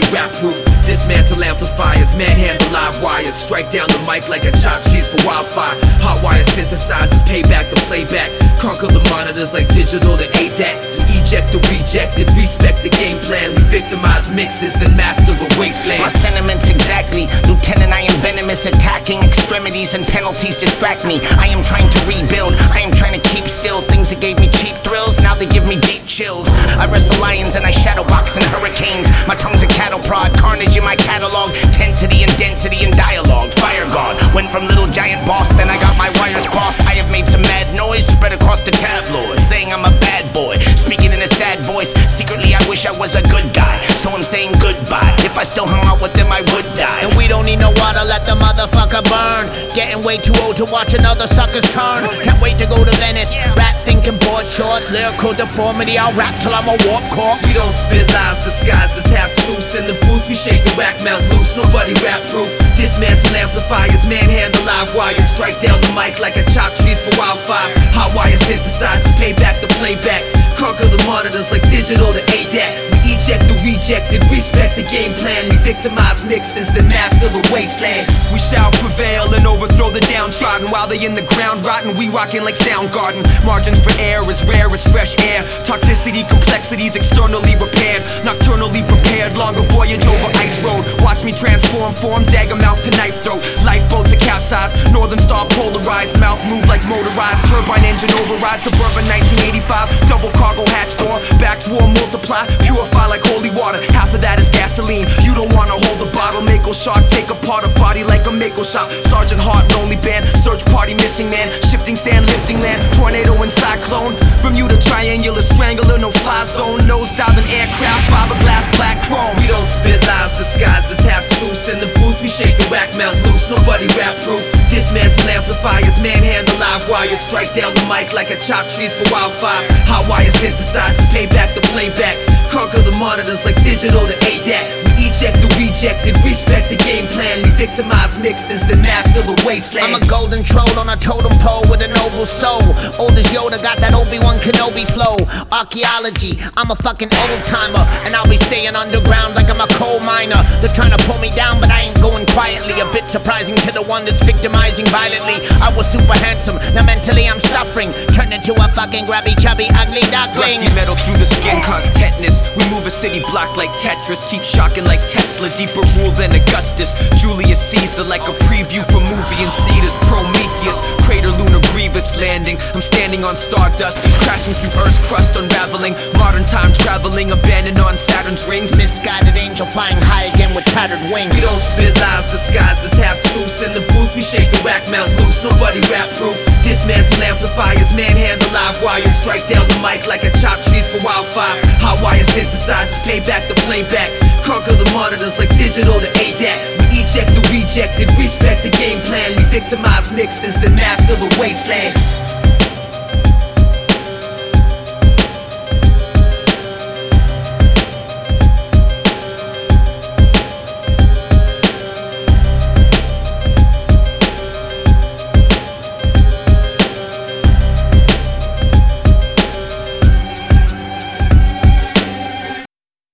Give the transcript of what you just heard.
rap proof. Dismantle amplifiers, manhandle live wires. Strike down the mic like a chopped cheese for wildfire. Hot wire synthesizers, payback the playback. Conquer the monitors like digital to ADAT. Eject the rejected, respect the game plan. We victimize mixes, then master the wasteland. My sentiments exactly, Lieutenant, I am venomous. Attacking extremities and penalties distract me. I am trying to rebuild, I am trying to keep still. Things that gave me cheap thrills, now they give me deep chills. I wrestle lions and I shadow box in hurricanes. My tongue's a cattle prod, carnage in my catalog. Tensity and density and dialogue. Fire God, went from little giant boss, then I got my wires crossed. I have made some mad noise, spread across the tabloids, saying I'm a bad boy, speaking in a sad voice. Secretly I wish I was a good guy, so I'm saying goodbye. If I still hung out with them I would die. And we don't need no water, let the motherfucker burn. Getting way too old to watch another sucker's turn. Can't wait to go to Venice, rat thinking board shorts. Lyrical deformity, I'll rap till I'm a warp corpse. We don't spit lies disguised as half truths. In the booth we shake the rack mount loose, nobody rap proof. Dismantle amplifiers, manhandle live wires. Strike down the mic like a chopped cheese for wildfire. Hot wire synthesizers, payback the playback. Conquer the monitors like digital to ADAT. We eject the rejected, respect the game plan. We victimize mixes, then master the wasteland. We shall prevail and overthrow the downtrodden. While they in the ground rotten, we rockin' like Soundgarden. Margins for air as rare as fresh air. Toxicity, complexities externally repaired. Nocturnally prepared, longer voyage over ice road. Watch me transform, form, dagger mouth to knife throat. Lifeboat to capsize, northern star polarized. Mouth move like motorized, turbine engine override. Suburban 1985, double cargo hatch door. Backs war multiply, purify like holy water. Half of that is gasoline, you don't wanna hold the bottle. Mako shark, take apart a body like a Mako shop. Sergeant Hart, lonely band, search party, missing man. Shifting sand, lifting land, tornado and cyclone. Bermuda triangular, strangler, no fly zone. Nose diving aircraft, fiberglass, black chrome. We don't spit lies disguised as half truths. In the booth we shake the rack mount loose, nobody rap proof. Dismantle amplifiers, manhandle live wires. Strike down the mic like a chopped cheese for wildfire. Hot wire synthesizers, payback the playback. Conquer the monitors like digital to ADAT. We eject the rejected, respect the game plan. We victimize mixes, then master the wasteland. I'm a golden troll on a totem pole with a noble soul. Old as Yoda, got that Obi-Wan Kenobi flow. Archaeology, I'm a fucking old timer, and I'll be staying underground like I'm a coal miner. They're trying to pull me down, but I ain't going quietly. A bit surprising to the one that's victimizing violently. I was super handsome, now mentally I'm suffering. Turned into a fucking grabby, chubby, ugly duckling. Rusty metal through the skin cause tetanus. We move a city block like Tetris. Keep shocking like Tesla, deeper rule than Augustus. Julius Caesar like a preview for movie in theaters. Prometheus, crater lunar grievous landing. I'm standing on stardust, crashing through Earth's crust, unraveling. Modern time traveling, abandoned on Saturn's rings. Misguided angel flying high again with tattered wings. We don't spit lies disguised as half truths. In the booth we shake the rack mount loose, nobody rap proof. Dismantle amplifiers, manhandle live wires. Strike down the mic like a chopped cheese for wildfire. Hot wire synthesizers, payback the playback. Conquer the monitors like digital to ADAT. We eject the rejected, respect the game plan. We victimize mixes, then master the wasteland.